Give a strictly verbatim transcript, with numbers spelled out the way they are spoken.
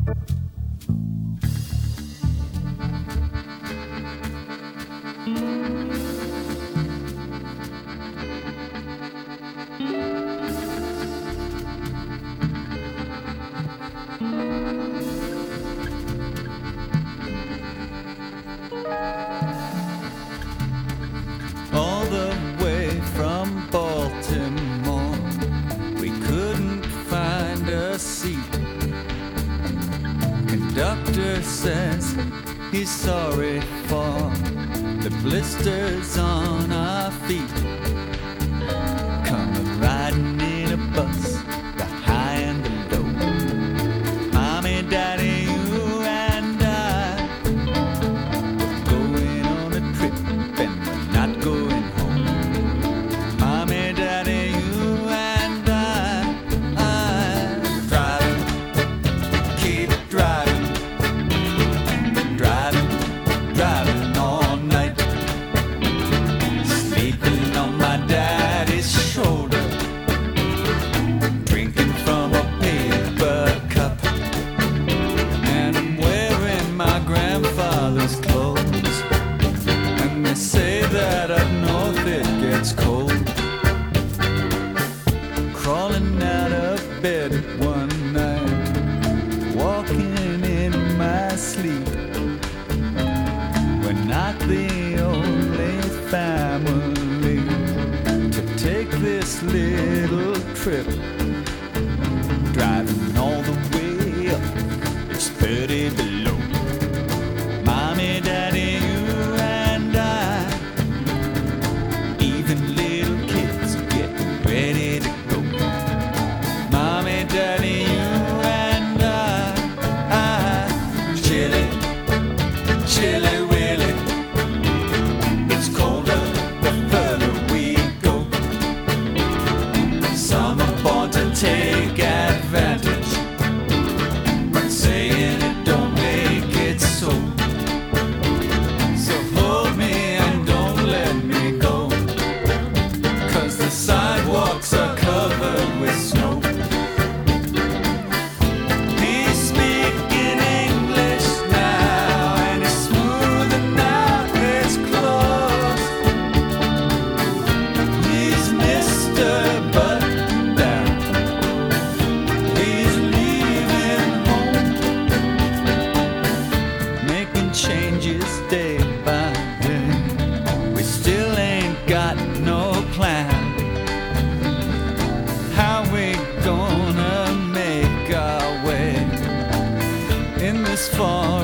All the way from Baltimore, we couldn't find a seat. Conductor says he's sorry for the blisters on our feet. Coming riding in a bus, the high and the low. Mommy, daddy, you and I, we're going on a trip and we're not going home. Mommy, daddy, you and I, I driving, keep driving, driving, driving all night, sleeping on my daddy's shoulder, drinking from a paper cup, and I'm wearing my grandfather's clothes, and they say that up north it gets cold. Crawling out of bed one night, walking in my sleep. We're not the only family to take this little trip. Driving all the way up, it's thirty below. Mommy, daddy, you and I, even little kids getting ready to go. Mommy, daddy, you and I, I chilly, chilly willy. It's colder the further we go. Some are born to take advantage, but saying it don't make it so. So hold me and don't let me go, 'cause the sidewalks are covered with snow. He's speaking English now, and he's smoothing out his clothes. He's Mister Button-Down. He's leaving home, making changes day by day. We still ain't got no plan. How we gonna make our way in this far